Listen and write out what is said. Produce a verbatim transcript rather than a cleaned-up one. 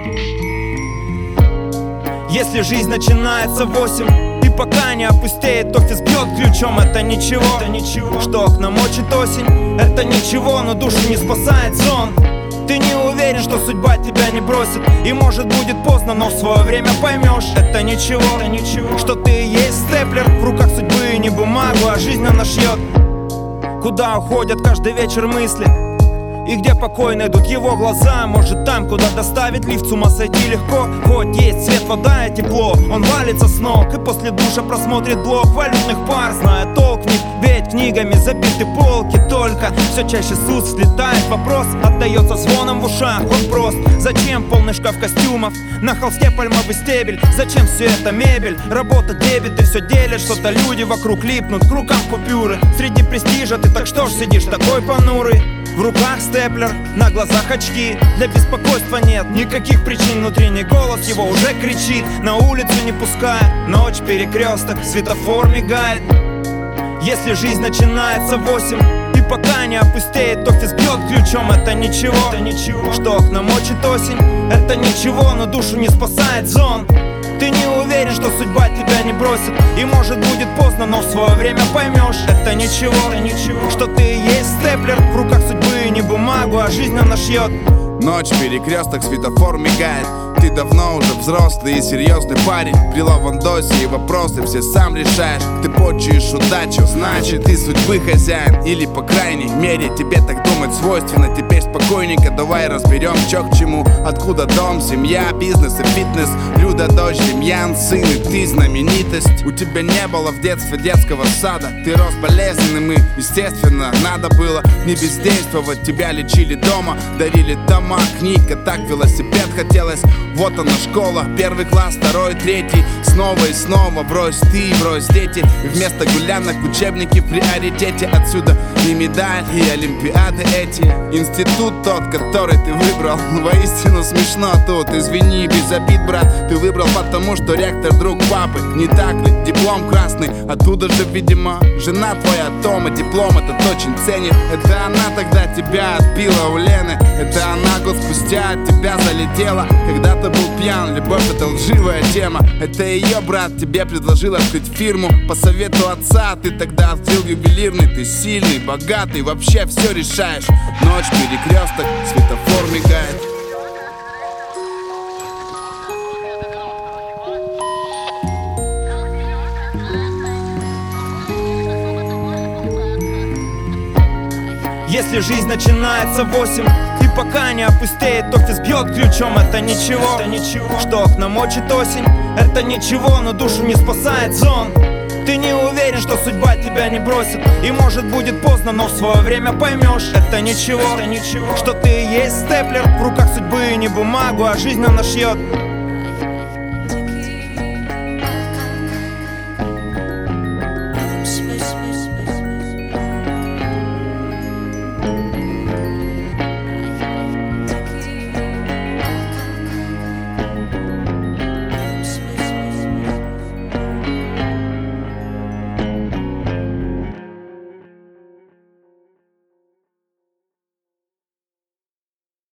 Если жизнь начинается в восемь и пока не опустеет, офис бьет ключом, это ничего, это ничего. Что окна мочит осень, это ничего, но душу не спасает сон. Ты не уверен, что судьба тебя не бросит, и может будет поздно, но в свое время поймешь. Это ничего, это ничего. Что ты и есть степлер, в руках судьбы не бумагу, а жизнь она шьет. Куда уходят каждый вечер мысли, и где покой найдут его глаза? Может там, куда доставить лифт, с ума сойти легко. Хоть есть свет, вода и тепло, он валится с ног и после душа просмотрит блог валютных пар, зная толк в них, ведь книгами забиты полки. Только все чаще с уст слетает вопрос, отдается звоном в ушах, он прост. Зачем полный шкаф костюмов, на холсте пальмовый стебель? Зачем все это мебель, работа, дебет, и все делят что-то, люди вокруг липнут к рукам купюры. Среди престижа ты так что ж сидишь такой понурый? В руках степлер, на глазах очки, для беспокойства нет никаких причин. Внутренний голос его уже кричит, на улицу не пуская. Ночь, перекресток, светофор мигает. Если жизнь начинается в восемь и пока не опустеет, офис бьет ключом, это ничего, это ничего. Что окна мочит осень, это ничего, но душу не спасает сон. Ты не уверен, что судьба тебя не бросит, и может будет поздно, но в свое время поймешь. Это ничего, это ничего. Что ты и есть степлер, в руках судьбы не бумагу, а жизнь она шьет. Ночь, перекресток, светофор мигает. Ты давно уже взрослый и серьезный парень. При лавандосе и вопросы все сам решаешь. Ты почуешь удачу, значит ты судьбы хозяин. Или по крайней мере тебе так думать свойственно. Теперь спокойненько давай разберем, чё к чему. Откуда дом, семья, бизнес и фитнес. Люда, дочь, Демьян, сын, и ты знаменитость. У тебя не было в детстве детского сада. Ты рос болезненным и, естественно, надо было не бездействовать. Тебя лечили дома, дарили дома, книга, так велосипед хотелось. Вот она школа, первый класс, второй, третий. Снова и снова брось ты, брось дети. И вместо гулянок учебники в приоритете. Отсюда и медаль, и олимпиады эти. Институт тот, который ты выбрал, воистину смешно тут. Извини, без обид, брат, ты выбрал потому, что ректор друг папы. Не так ли? Диплом красный, оттуда же, видимо, жена твоя Тома диплом этот очень ценит. Это она тогда тебя отбила у Лены. Это она год спустя от тебя залетела. Когда ты был пьян, любовь это лживая тема. Это ее брат тебе предложил открыть фирму. По совету отца ты тогда открыл ювелирный. Ты сильный, богатый, вообще все решаешь. Ночь, перекресток, светофор мигает. Если жизнь начинается в восемь и пока не опустеет, офис бьет ключом, это ничего, это ничего. Что окна мочит осень, это ничего, но душу не спасает сон. Ты не уверен, что судьба тебя не бросит, и может будет поздно, но в свое время поймешь. Это ничего, это ничего. Что ты и есть степлер, в руках судьбы не бумагу, а жизнь она шьет.